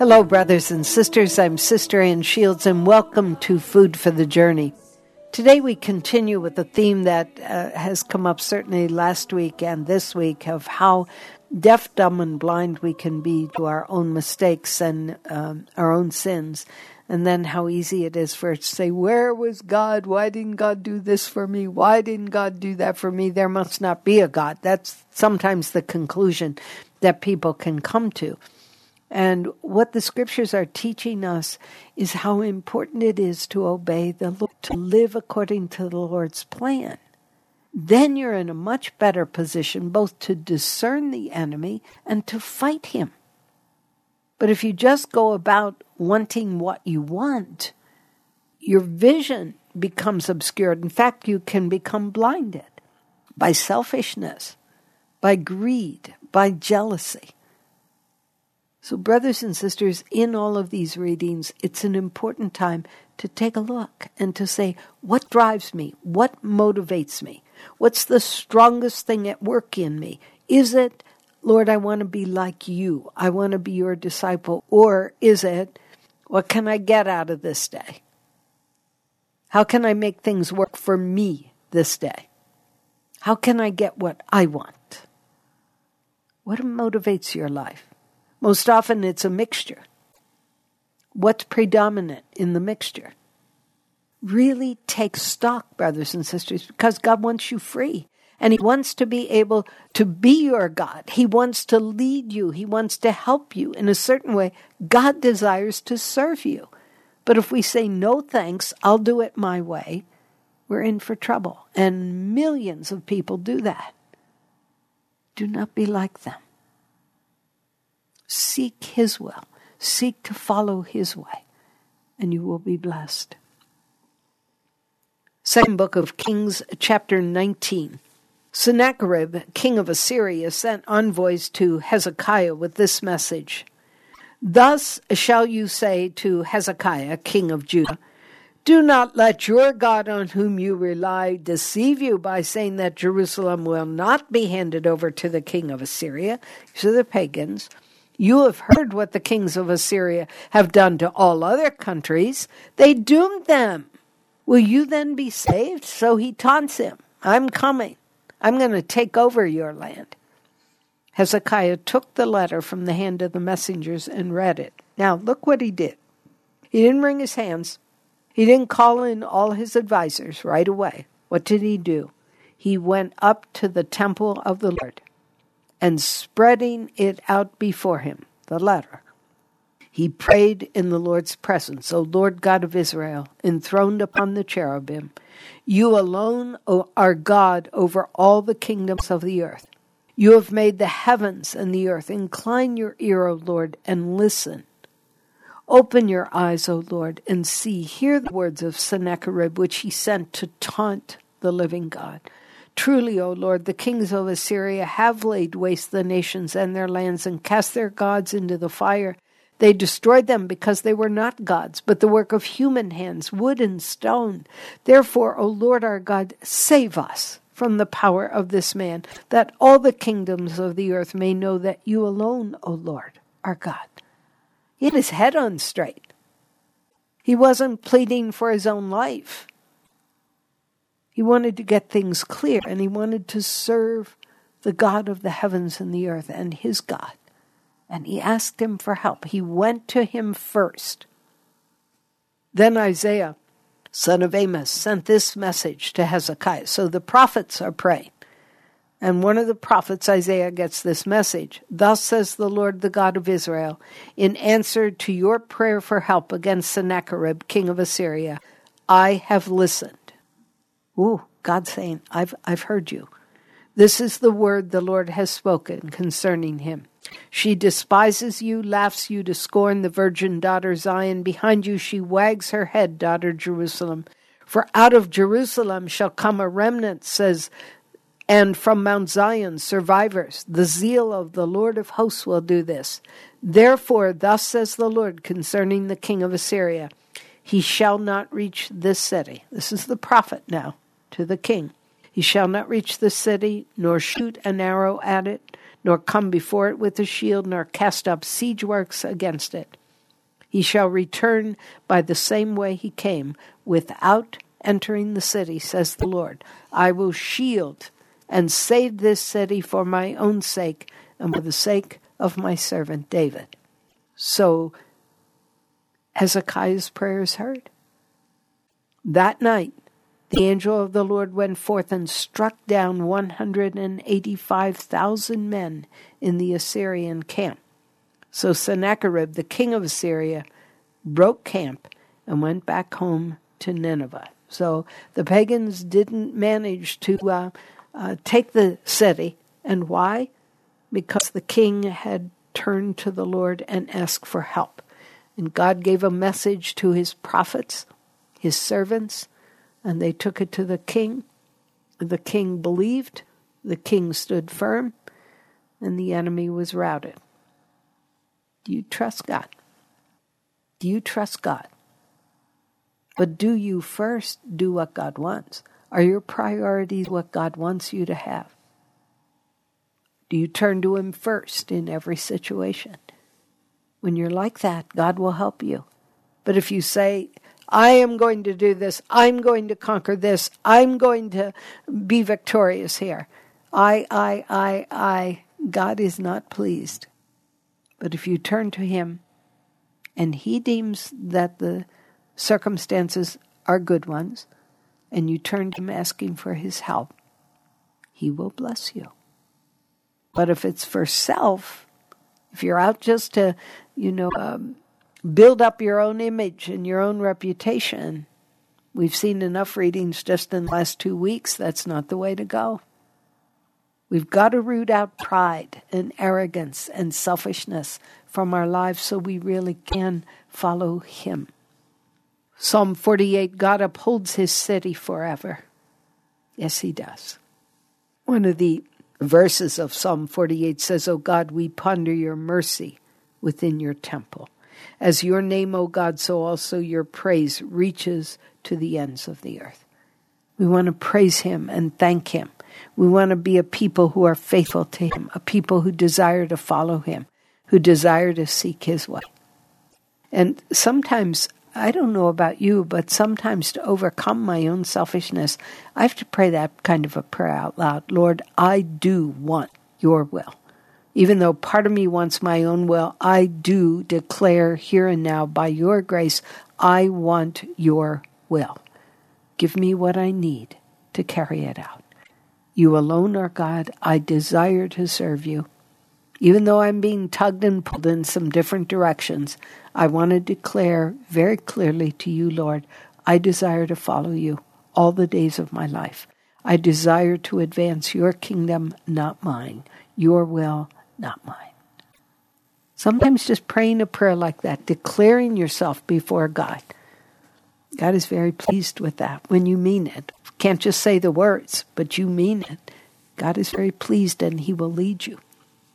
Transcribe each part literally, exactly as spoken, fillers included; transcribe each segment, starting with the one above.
Hello, brothers and sisters. I'm Sister Ann Shields, and welcome to Food for the Journey. Today we continue with a theme that uh, has come up certainly last week and this week of how deaf, dumb, and blind we can be to our own mistakes and um, our own sins, and then how easy it is for us to say, where was God? Why didn't God do this for me? Why didn't God do that for me? There must not be a God. That's sometimes the conclusion that people can come to. And what the scriptures are teaching us is how important it is to obey the Lord, to live according to the Lord's plan. Then you're in a much better position both to discern the enemy and to fight him. But if you just go about wanting what you want, your vision becomes obscured. In fact, you can become blinded by selfishness, by greed, by jealousy. So brothers and sisters, in all of these readings, it's an important time to take a look and to say, what drives me? What motivates me? What's the strongest thing at work in me? Is it, Lord, I want to be like you. I want to be your disciple. Or is it, what can I get out of this day? How can I make things work for me this day? How can I get what I want? What motivates your life? Most often it's a mixture. What's predominant in the mixture? Really take stock, brothers and sisters, because God wants you free. And He wants to be able to be your God. He wants to lead you. He wants to help you in a certain way. God desires to serve you. But if we say, no thanks, I'll do it my way, we're in for trouble. And millions of people do that. Do not be like them. Seek His will. Seek to follow His way, and you will be blessed. Second book of Kings, chapter nineteen. Sennacherib, king of Assyria, sent envoys to Hezekiah with this message. Thus shall you say to Hezekiah, king of Judah, do not let your God on whom you rely deceive you by saying that Jerusalem will not be handed over to the king of Assyria. These are the pagans. You have heard what the kings of Assyria have done to all other countries. They doomed them. Will you then be saved? So he taunts him. I'm coming. I'm going to take over your land. Hezekiah took the letter from the hand of the messengers and read it. Now, look what he did. He didn't wring his hands. He didn't call in all his advisors right away. What did he do? He went up to the temple of the Lord, and spreading it out before him, the letter, he prayed in the Lord's presence, O Lord God of Israel, enthroned upon the cherubim, you alone are God over all the kingdoms of the earth. You have made the heavens and the earth. Incline your ear, O Lord, and listen. Open your eyes, O Lord, and see. Hear the words of Sennacherib, which he sent to taunt the living God. Truly, O Lord, the kings of Assyria have laid waste the nations and their lands and cast their gods into the fire. They destroyed them because they were not gods, but the work of human hands, wood and stone. Therefore, O Lord our God, save us from the power of this man, that all the kingdoms of the earth may know that you alone, O Lord, are God. He had his head on straight. He wasn't pleading for his own life. He wanted to get things clear, and he wanted to serve the God of the heavens and the earth and his God. And he asked him for help. He went to him first. Then Isaiah, son of Amos, sent this message to Hezekiah. So the prophets are praying. And one of the prophets, Isaiah, gets this message. Thus says the Lord, the God of Israel, in answer to your prayer for help against Sennacherib, king of Assyria, I have listened. Ooh, God's saying, I've I've heard you. This is the word the Lord has spoken concerning him. She despises you, laughs you to scorn, the virgin daughter Zion. Behind you she wags her head, daughter Jerusalem. For out of Jerusalem shall come a remnant, says, and from Mount Zion survivors. The zeal of the Lord of hosts will do this. Therefore, thus says the Lord concerning the king of Assyria, he shall not reach this city. This is the prophet now to the king. He shall not reach the city, nor shoot an arrow at it, nor come before it with a shield, nor cast up siege works against it. He shall return by the same way he came, without entering the city, says the Lord. I will shield and save this city for my own sake and for the sake of my servant David. So Hezekiah's prayer is heard. That night, the angel of the Lord went forth and struck down one hundred eighty-five thousand men in the Assyrian camp. So Sennacherib, the king of Assyria, broke camp and went back home to Nineveh. So the pagans didn't manage to uh, uh, take the city. And why? Because the king had turned to the Lord and asked for help. And God gave a message to his prophets, his servants, and they took it to the king. The king believed, the king stood firm, and the enemy was routed. Do you trust God? Do you trust God? But do you first do what God wants? Are your priorities what God wants you to have? Do you turn to him first in every situation? When you're like that, God will help you. But if you say, I am going to do this, I'm going to conquer this, I'm going to be victorious here, I, I, I, I, God is not pleased. But if you turn to him and he deems that the circumstances are good ones, and you turn to him asking for his help, he will bless you. But if it's for self, if you're out just to, you know, um, build up your own image and your own reputation, we've seen enough readings just in the last two weeks, that's not the way to go. We've got to root out pride and arrogance and selfishness from our lives so we really can follow him. Psalm forty-eight, God upholds his city forever. Yes, he does. One of the verses of Psalm forty-eight says, O God, we ponder your mercy within your temple. As your name, O God, so also your praise reaches to the ends of the earth. We want to praise him and thank him. We want to be a people who are faithful to him, a people who desire to follow him, who desire to seek his way. And sometimes, I don't know about you, but sometimes to overcome my own selfishness, I have to pray that kind of a prayer out loud. Lord, I do want your will. Even though part of me wants my own will, I do declare here and now, by your grace, I want your will. Give me what I need to carry it out. You alone are God. I desire to serve you. Even though I'm being tugged and pulled in some different directions, I want to declare very clearly to you, Lord, I desire to follow you all the days of my life. I desire to advance your kingdom, not mine. Your will, not mine. Sometimes just praying a prayer like that, declaring yourself before God. God is very pleased with that when you mean it. You can't just say the words, but you mean it. God is very pleased and he will lead you.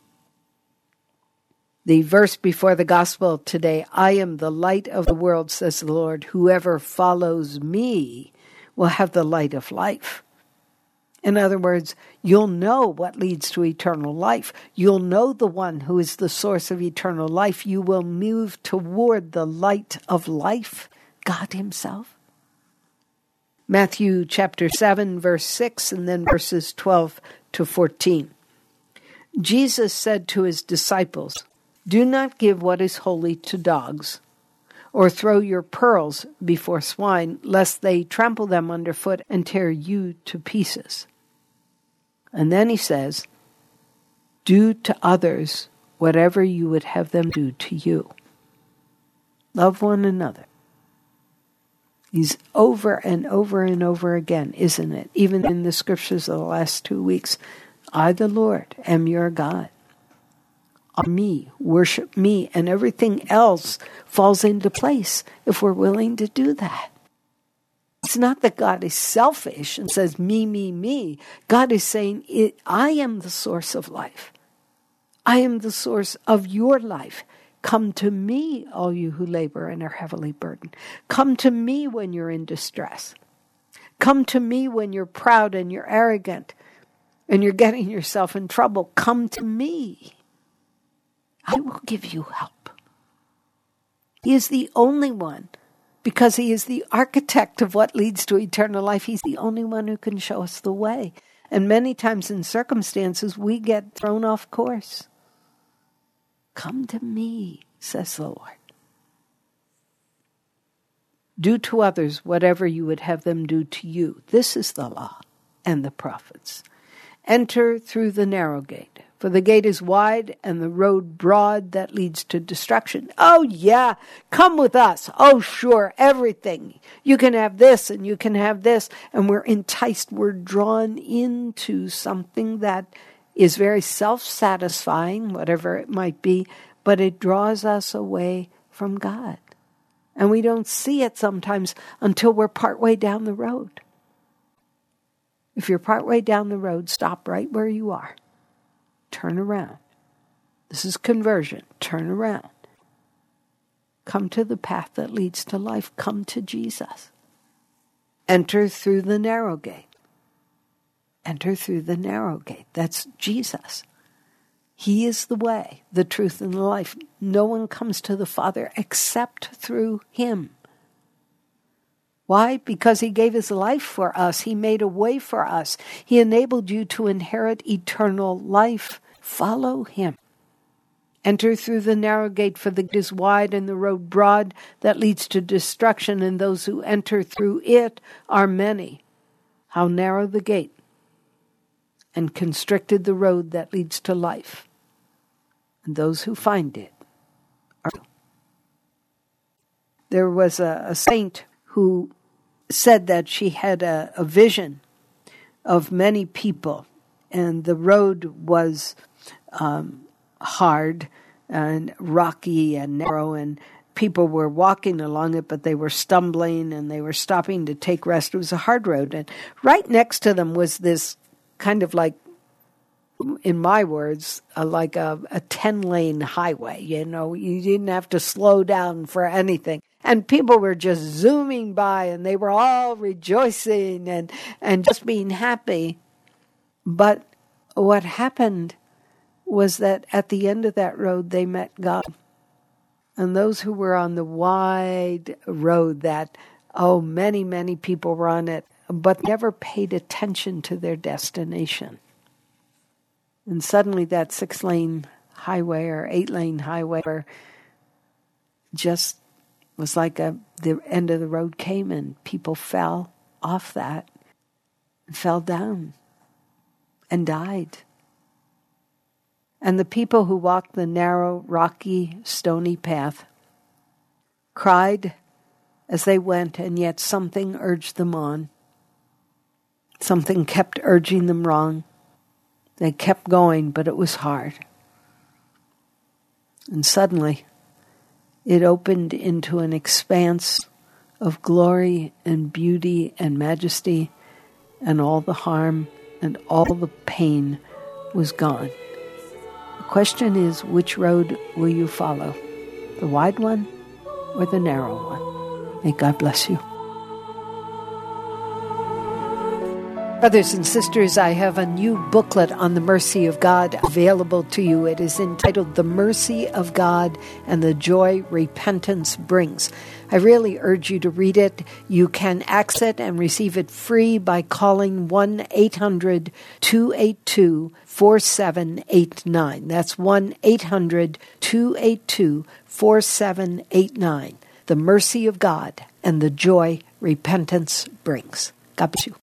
The verse before the gospel today, I am the light of the world, says the Lord. Whoever follows me will have the light of life. In other words, you'll know what leads to eternal life. You'll know the one who is the source of eternal life. You will move toward the light of life, God himself. Matthew chapter seven, verse six, and then verses twelve to fourteen. Jesus said to his disciples, do not give what is holy to dogs, or throw your pearls before swine, lest they trample them underfoot and tear you to pieces. And then he says, do to others whatever you would have them do to you. Love one another. He's over and over and over again, isn't it? Even in the scriptures of the last two weeks, I, the Lord, am your God. On me, worship me, and everything else falls into place if we're willing to do that. It's not that God is selfish and says, me, me, me. God is saying, I am the source of life. I am the source of your life. Come to me, all you who labor and are heavily burdened. Come to me when you're in distress. Come to me when you're proud and you're arrogant and you're getting yourself in trouble. Come to me. I will give you help. He is the only one, because he is the architect of what leads to eternal life. He's the only one who can show us the way. And many times in circumstances, we get thrown off course. Come to me, says the Lord. Do to others whatever you would have them do to you. This is the law and the prophets. Enter through the narrow gate, for the gate is wide and the road broad that leads to destruction. Oh yeah, come with us. Oh sure, everything. You can have this and you can have this. And we're enticed, we're drawn into something that is very self-satisfying, whatever it might be, but it draws us away from God. And we don't see it sometimes until we're partway down the road. If you're partway down the road, stop right where you are. Turn around. This is conversion. Turn around. Come to the path that leads to life. Come to Jesus. Enter through the narrow gate. Enter through the narrow gate. That's Jesus. He is the way, the truth, and the life. No one comes to the Father except through him. Why? Because he gave his life for us. He made a way for us. He enabled you to inherit eternal life. Follow him. Enter through the narrow gate, for the gate is wide and the road broad that leads to destruction, and those who enter through it are many. How narrow the gate, and constricted the road that leads to life. And those who find it are few. There was a, a saint who said that she had a, a vision of many people, and the road was um, hard and rocky and narrow, and people were walking along it, but they were stumbling and they were stopping to take rest. It was a hard road, and right next to them was this kind of like, in my words, uh, like a, a ten-lane highway. You know, you didn't have to slow down for anything. And people were just zooming by, and they were all rejoicing and, and just being happy. But what happened was that at the end of that road, they met God. And those who were on the wide road that, oh, many, many people were on it, but never paid attention to their destination. And suddenly that six-lane highway or eight-lane highway just was like a, the end of the road came, and people fell off that, and fell down, and died. And the people who walked the narrow, rocky, stony path cried as they went, and yet something urged them on. Something kept urging them wrong. They kept going, but it was hard. And suddenly, it opened into an expanse of glory and beauty and majesty, and all the harm and all the pain was gone. The question is, which road will you follow? The wide one or the narrow one? May God bless you. Brothers and sisters, I have a new booklet on the mercy of God available to you. It is entitled The Mercy of God and the Joy Repentance Brings. I really urge you to read it. You can access it and receive it free by calling one eight hundred two eight two four seven eight nine. That's one eight hundred two eight two four seven eight nine. The Mercy of God and the Joy Repentance Brings. God bless you.